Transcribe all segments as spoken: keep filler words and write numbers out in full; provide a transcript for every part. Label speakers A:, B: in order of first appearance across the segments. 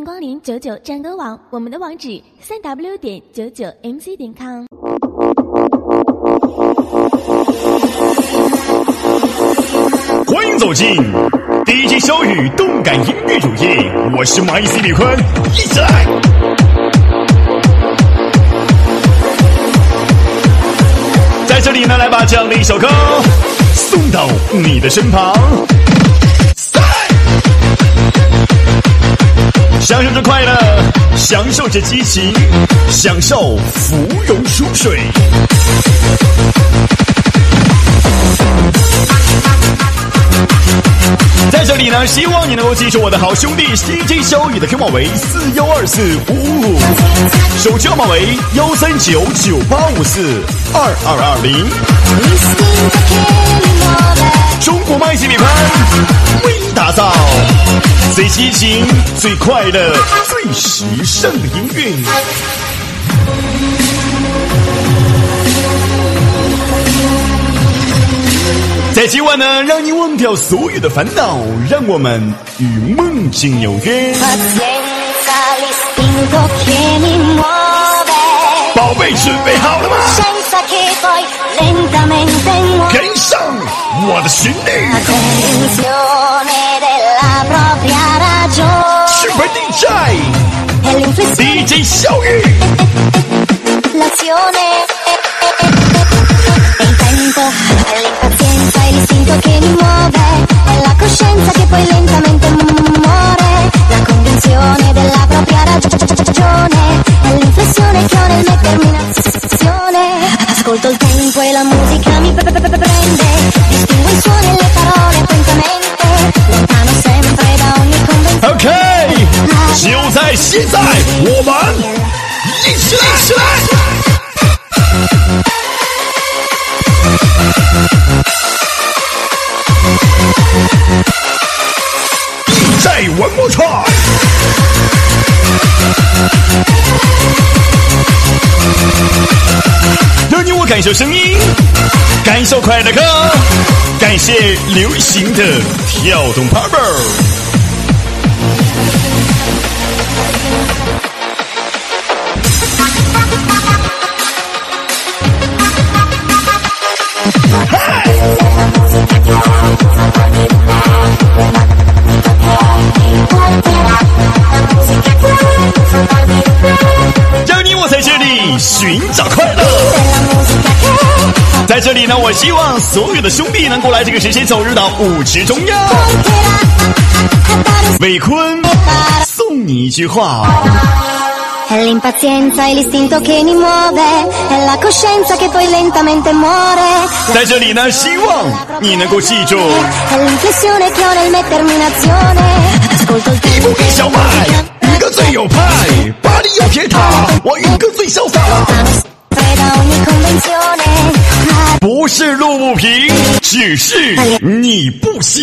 A: 光临九九战歌网，我们的网址三 w 点九九 m c 点 com。
B: 欢迎走进 D J 小雨动感音乐主页，我是马伊琍李坤，一起来！在这里呢，来把这样的一首歌送到你的身旁。享受着快乐，享受着激情，享受芙蓉出水。在这里呢，希望你能够记住我的好兄弟 D J 小雨的 Q 码为四一二四五五五，手机号码为幺三九九八五四二二二零。中国麦基米潘为你打造最激情、最快乐、最时尚的音乐。在今晚呢，让你忘掉所有的烦恼，让我们与梦境有约。宝贝，准备好了吗？跟上我的旋律。Super D J D J 小雨。
C: All'impazienza è l'istinto che mi muove, è la coscienza che poi lentamente muore, la convinzione della propria ragione, è l'inflessione che ho nel mettermi in azione. Ascolto il tempo e la musica mi prende, distingo i suoni e le parole attentamente, lontano sempre da ogni convenzione.
B: OK， 就在现在，我们一起来，一起来！再 one more try， 让你我感受声音，感受快乐歌，感谢流行的跳动 power。让你我在这里寻找快乐。在这里呢，我希望所有的兄弟能够来这个时间走入到舞池中央。伟坤送你一句话。
C: È l'impazienza e l'istinto che mi muove, è la coscienza che poi lentamente muore.
B: 在这里呢，希望你能够记住。
C: È l'inflessione che ho nel mettermi in azione. Ascolto il tempo.
B: 一步一小麦，宇哥最有派，巴黎有铁塔，我宇哥最潇洒。不是路不平，只是你不行。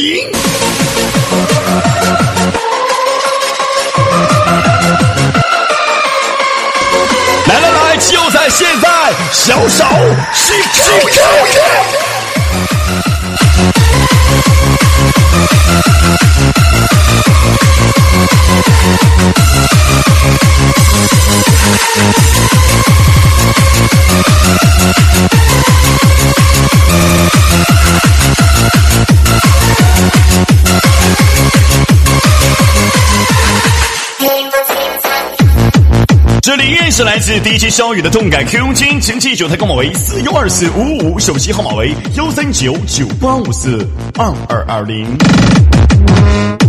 B: 来来来，就在现在，小手去去去！这里依然是来自 D J 小雨的动感 Q 金，请记住它号码为四一二四五五五，手机号码为幺三九九八五四二二二零。